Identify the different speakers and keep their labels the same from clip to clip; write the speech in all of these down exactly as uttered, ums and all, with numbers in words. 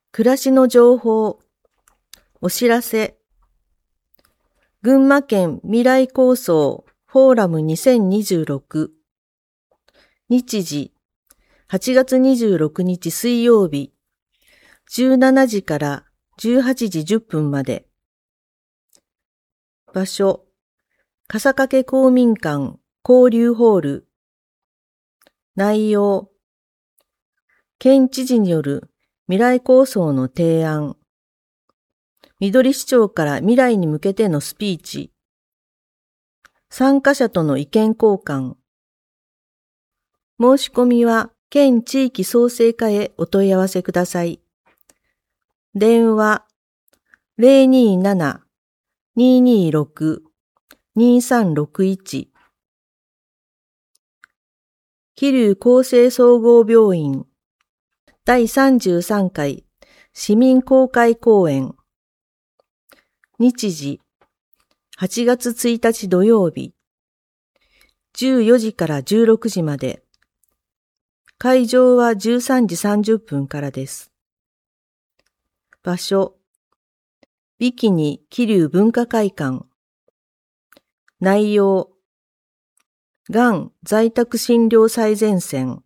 Speaker 1: 暮らしの情報、お知らせ。群馬県未来構想フォーラムにせんにじゅうろく。日時、はちがつにじゅうろくにち水曜日、じゅうしちじからじゅうはちじじゅっぷんまで。場所、笠掛公民館交流ホール。内容、県知事による未来構想の提案。緑市長から未来に向けてのスピーチ。参加者との意見交換。申し込みは県地域創生課へお問い合わせください。電話 ゼロにーなな にーにーろく にーさんろくいち 桐生厚生総合病院だいさんじゅうさんかい市民公開講演。日時はちがつついたち土曜日じゅうよじからじゅうろくじまで。会場はじゅうさんじさんじゅっぷんからです。場所、ビキニ桐生文化会館。内容、がん在宅診療最前線。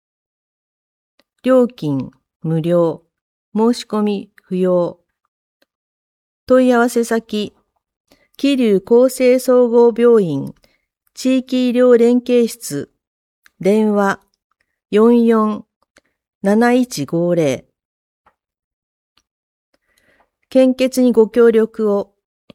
Speaker 1: 料金無料、申し込み不要。問い合わせ先、桐生厚生総合病院地域医療連携室。電話 よんよん なないちごゼロ。献血にご協力を。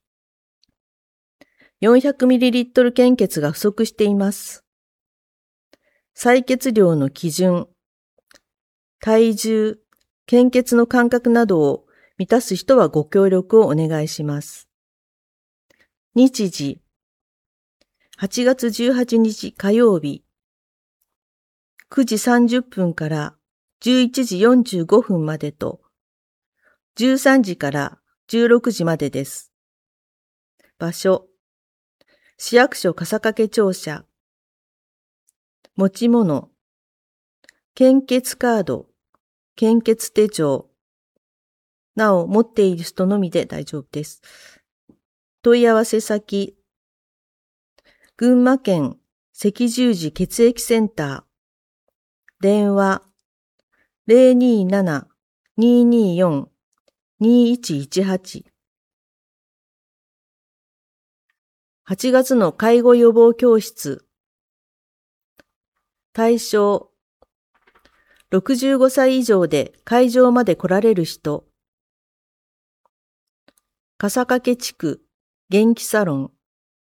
Speaker 1: よんひゃくミリリットル 献血が不足しています。採血量の基準、体重、献血の間隔などを満たす人はご協力をお願いします。日時、はちがつじゅうはちにち火曜日、くじさんじゅっぷんからじゅういちじよんじゅうごふんまでと、じゅうさんじからじゅうろくじまでです。場所、市役所笠掛庁舎。持ち物、献血カード、献血手帳。なお、持っている人のみで大丈夫です。問い合わせ先、群馬県赤十字血液センター。電話 ゼロにーなな にーにーよん にーいちいちはち。はちがつの介護予防教室。対象、ろくじゅうごさい以上で会場まで来られる人。笠掛地区元気サロン。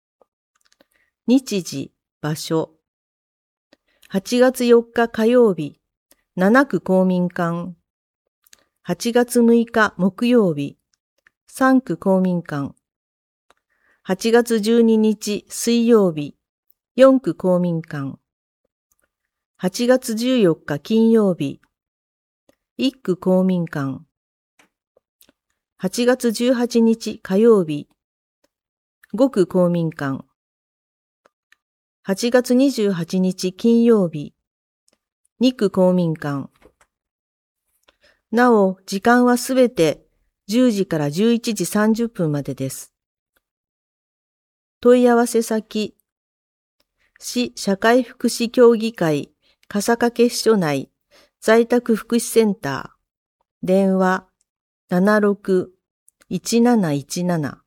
Speaker 1: 日時、場所。はちがつよっか火曜日、ななく公民館。はちがつむいか木曜日、さんく公民館。はちがつじゅうににち水曜日、よんく公民館。はちがつじゅうよっか金曜日、いっく公民館。はちがつじゅうはちにち火曜日、ごく公民館。はちがつにじゅうはちにち金曜日、にく公民館。なお、時間はすべてじゅうじからじゅういちじさんじゅっぷんまでです。問い合わせ先、市社会福祉協議会笠掛支所内在宅福祉センター。電話 ななろく いちなないちなな。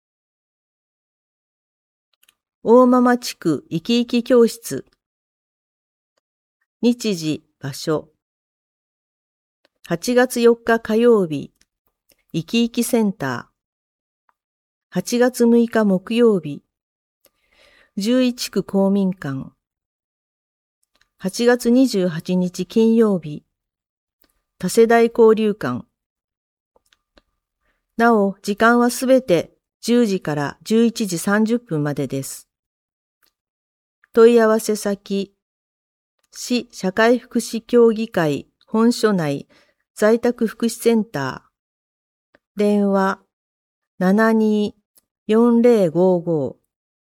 Speaker 1: 大間地区生き生き教室。日時、場所。はちがつよっか火曜日、生き生きセンター。はちがつむいか木曜日、じゅういちく公民館。はちがつにじゅうはちにち金曜日、多世代交流館。なお、時間はすべてじゅうじからじゅういちじさんじゅっぷんまでです。問い合わせ先、市社会福祉協議会本所内在宅福祉センター。電話 ななにーよんぜろごご。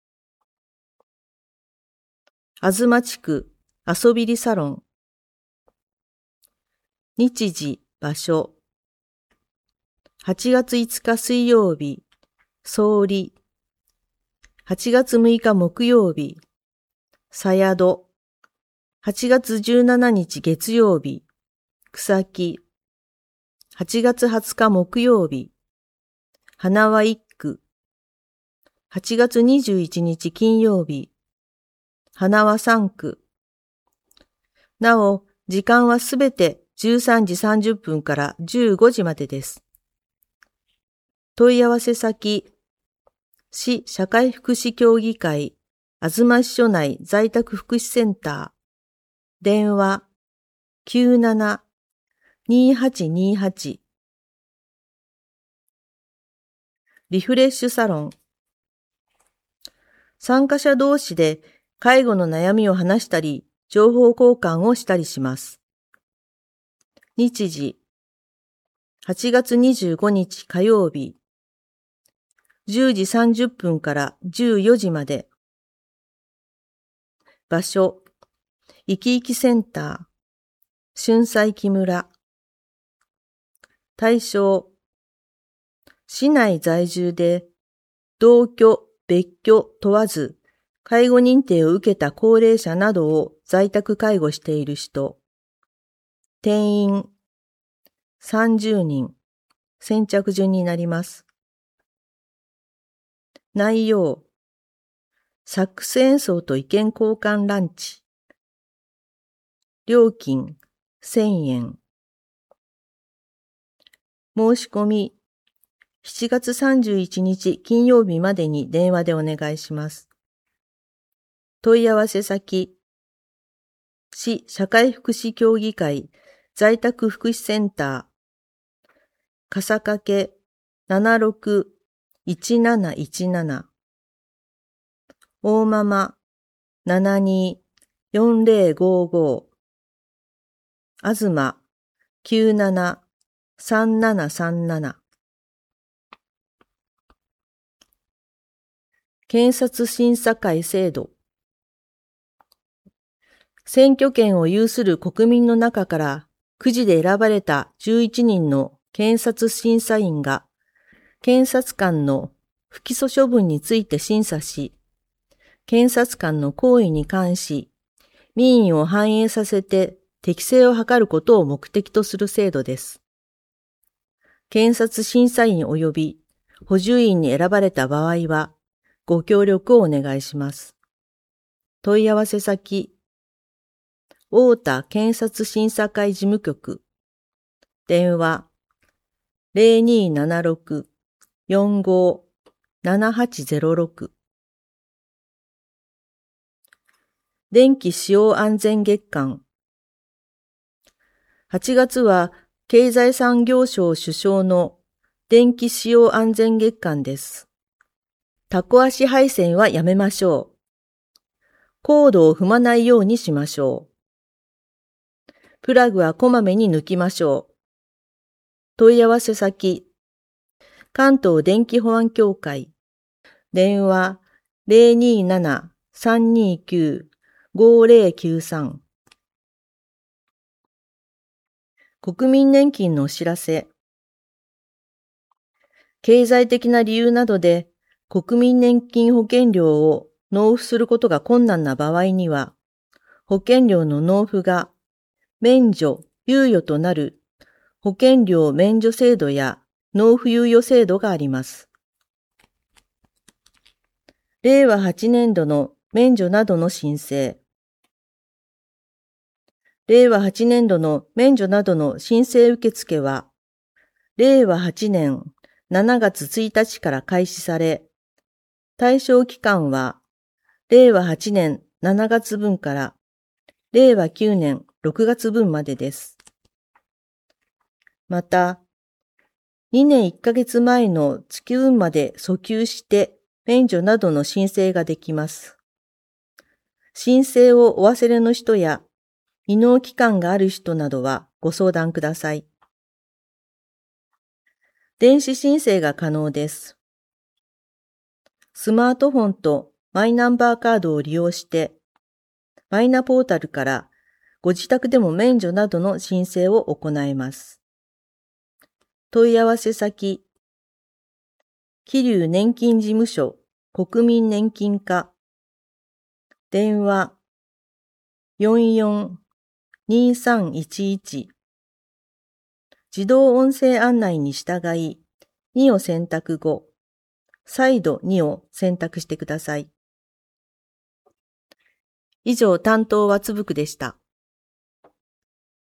Speaker 1: あずま地区遊びりサロン。日時、場所。 はちがついつか水曜日、総理。はちがつむいか木曜日、さやど。はちがつじゅうしちにち月曜日、草木。はちがつはつか木曜日、花輪一句。はちがつにじゅういちにち金曜日、花輪三句。なお、時間はすべてじゅうさんじさんじゅっぷんからじゅうごじまでです。問い合わせ先、市社会福祉協議会、あずま市所内在宅福祉センター、電話 きゅうなな にーはちにーはち。リフレッシュサロン。参加者同士で介護の悩みを話したり、情報交換をしたりします。日時、はちがつにじゅうごにち火曜日、じゅうじさんじゅっぷんからじゅうよじまで。場所、いきいきセンター、春菜木村。対象、市内在住で同居、別居問わず、介護認定を受けた高齢者などを在宅介護している人。定員さんじゅうにん。先着順になります。内容、サックス演奏と意見交換ランチ。料金せんえん。申し込み、しちがつさんじゅういちにち金曜日までに電話でお願いします。問い合わせ先、市社会福祉協議会在宅福祉センター、笠掛 ななろく いちなないちなな、大ママ ななに よんぜろごご、あずま きゅうなな さんななさんなな。検察審査会制度。選挙権を有する国民の中からくじで選ばれたじゅういちにんの検察審査員が検察官の不起訴処分について審査し、検察官の行為に関し民意を反映させて適正を図ることを目的とする制度です。検察審査員及び補充員に選ばれた場合はご協力をお願いします。問い合わせ先、太田検察審査会事務局、電話 ゼロにーななろく よんご ななはちゼロろく。電気使用安全月間。はちがつは経済産業省主掌の電気使用安全月間です。タコ足配線はやめましょう。コードを踏まないようにしましょう。プラグはこまめに抜きましょう。問い合わせ先、関東電気保安協会、電話 ゼロにーなな さんにーきゅう ごーぜろきゅうさん。国民年金のお知らせ。経済的な理由などで国民年金保険料を納付することが困難な場合には、保険料の納付が免除・猶予となる保険料免除制度や納付猶予制度があります。れいわはちねんどの免除などの申請。れいわはちねんどの免除などの申請受付は、れいわはちねんしちがつついたちから開始され、対象期間は、れいわはちねんしちがつぶんかられいわきゅうねんろくがつぶんまでです。また、にねんいっかげつまえの月分まで訴求して免除などの申請ができます。申請をお忘れの人や未納期間がある人などはご相談ください。電子申請が可能です。スマートフォンとマイナンバーカードを利用して、マイナポータルからご自宅でも免除などの申請を行えます。 問い合わせ先、桐生年金事務所国民年金課、電話 よんよんにさんいちいち、自動音声案内に従い、にを選択後、再度にを選択してください。以上、担当はつぶくでした。